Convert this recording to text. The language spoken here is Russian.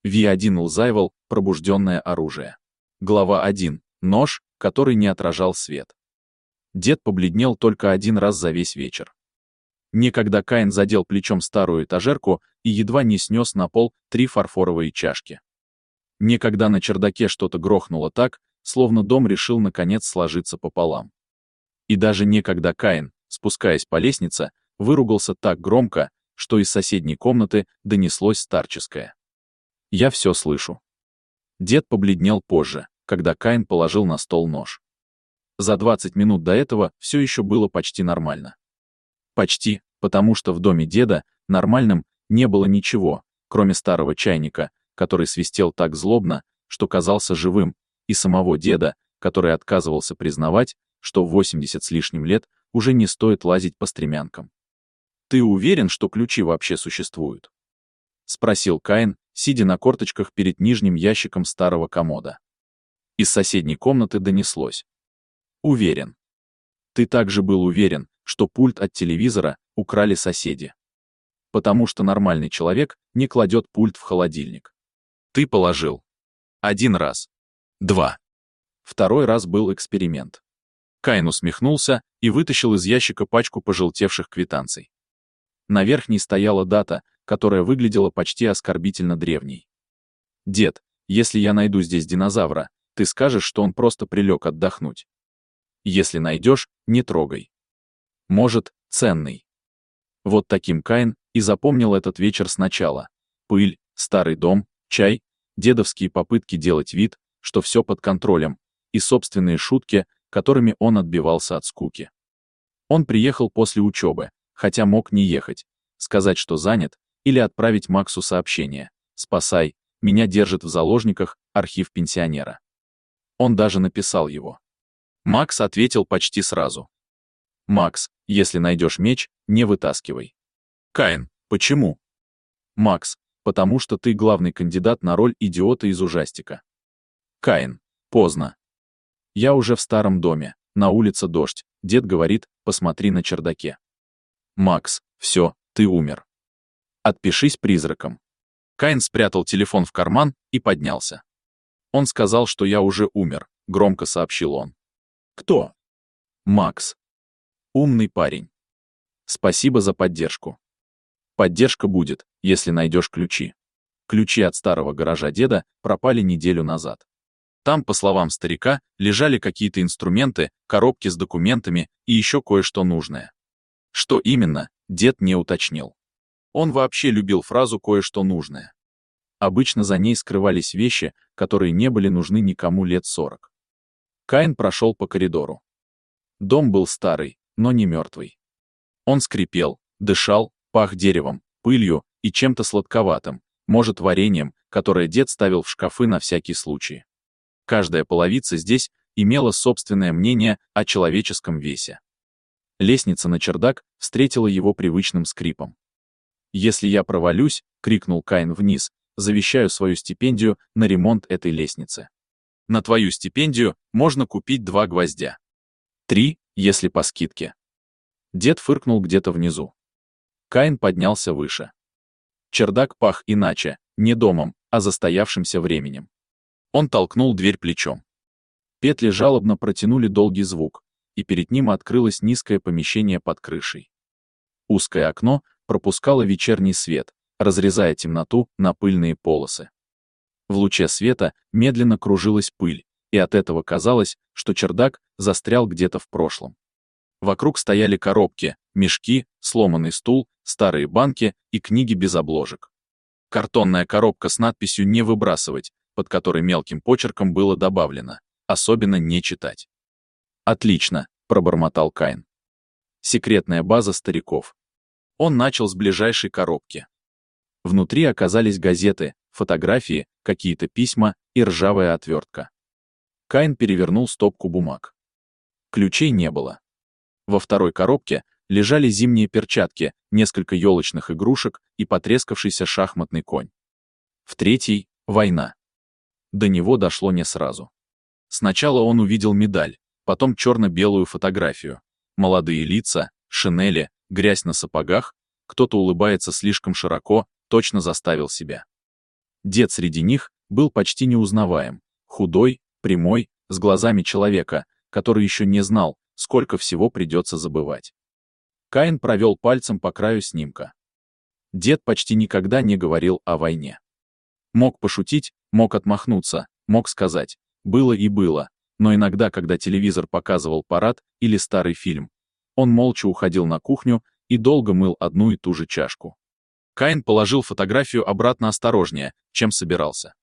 V1 Лзайвол. Пробужденное оружие. Глава 1. Нож, который не отражал свет. Дед побледнел только один раз за весь вечер. Некогда Каин задел плечом старую этажерку и едва не снес на пол 3 фарфоровые чашки. Некогда на чердаке что-то грохнуло так, словно дом решил наконец сложиться пополам. И даже некогда Каин, спускаясь по лестнице, выругался так громко, что из соседней комнаты донеслось старческое: «Я все слышу». Дед побледнел позже, когда Каин положил на стол нож. За 20 минут до этого все еще было почти нормально. Почти, потому что в доме деда нормальным не было ничего, кроме старого чайника, который свистел так злобно, что казался живым, и самого деда, который отказывался признавать, что в 80 с лишним лет уже не стоит лазить по стремянкам. «Ты уверен, что ключи вообще существуют?» — спросил Каин, сидя на корточках перед нижним ящиком старого комода. Из соседней комнаты донеслось: «Уверен». «Ты также был уверен, что пульт от телевизора украли соседи. Потому что нормальный человек не кладет пульт в холодильник. Ты положил. 1 раз. 2. Второй раз был эксперимент». Каин усмехнулся и вытащил из ящика пачку пожелтевших квитанций. На верхней стояла дата, которая выглядела почти оскорбительно древней. «Дед, если я найду здесь динозавра, ты скажешь, что он просто прилег отдохнуть. Если найдешь, не трогай. Может, ценный». Вот таким Каин и запомнил этот вечер сначала. Пыль, старый дом, чай, дедовские попытки делать вид, что все под контролем, и собственные шутки, которыми он отбивался от скуки. Он приехал после учебы, хотя мог не ехать, сказать, что занят, или отправить Максу сообщение: «Спасай, меня держит в заложниках архив пенсионера». Он даже написал его. Макс ответил почти сразу: «Макс, если найдешь меч, не вытаскивай». Каин: «Почему?» Макс: «Потому что ты главный кандидат на роль идиота из ужастика». Каин: «Поздно. Я уже в старом доме, на улице дождь, дед говорит, посмотри на чердаке». Макс: «Все, ты умер. Отпишись призраком». Каин спрятал телефон в карман и поднялся. «Он сказал, что я уже умер», — громко сообщил он. «Кто?» «Макс. Умный парень. Спасибо за поддержку. Поддержка будет, если найдешь ключи». Ключи от старого гаража деда пропали неделю назад. Там, по словам старика, лежали какие-то инструменты, коробки с документами и еще кое-что нужное. Что именно, дед не уточнил. Он вообще любил фразу «кое-что нужное». Обычно за ней скрывались вещи, которые не были нужны никому лет 40. Каин прошел по коридору. Дом был старый, но не мертвый. Он скрипел, дышал, пах деревом, пылью и чем-то сладковатым, может, вареньем, которое дед ставил в шкафы на всякий случай. Каждая половица здесь имела собственное мнение о человеческом весе. Лестница на чердак встретила его привычным скрипом. «Если я провалюсь», — крикнул Каин вниз, — «завещаю свою стипендию на ремонт этой лестницы. На твою стипендию можно купить 2 гвоздя. 3, если по скидке». Дед фыркнул где-то внизу. Каин поднялся выше. Чердак пах иначе, не домом, а застоявшимся временем. Он толкнул дверь плечом. Петли жалобно протянули долгий звук, и перед ним открылось низкое помещение под крышей. Узкое окно пропускало вечерний свет, разрезая темноту на пыльные полосы. В луче света медленно кружилась пыль, и от этого казалось, что чердак застрял где-то в прошлом. Вокруг стояли коробки, мешки, сломанный стул, старые банки и книги без обложек. Картонная коробка с надписью «Не выбрасывать», под которой мелким почерком было добавлено: «Особенно не читать». «Отлично», — пробормотал Каин. Секретная база стариков. Он начал с ближайшей коробки. Внутри оказались газеты, фотографии, какие-то письма и ржавая отвертка. Каин перевернул стопку бумаг. Ключей не было. Во второй коробке лежали зимние перчатки, несколько елочных игрушек и потрескавшийся шахматный конь. В третьей — война. До него дошло не сразу. Сначала он увидел медаль, потом черно-белую фотографию. Молодые лица, шинели, грязь на сапогах, кто-то улыбается слишком широко, точно заставил себя. Дед среди них был почти неузнаваем, худой, прямой, с глазами человека, который еще не знал, сколько всего придется забывать. Каин провел пальцем по краю снимка. Дед почти никогда не говорил о войне. Мог пошутить, мог отмахнуться, мог сказать «было и было», но иногда, когда телевизор показывал парад или старый фильм, он молча уходил на кухню и долго мыл одну и ту же чашку. Каин положил фотографию обратно осторожнее, чем собирался.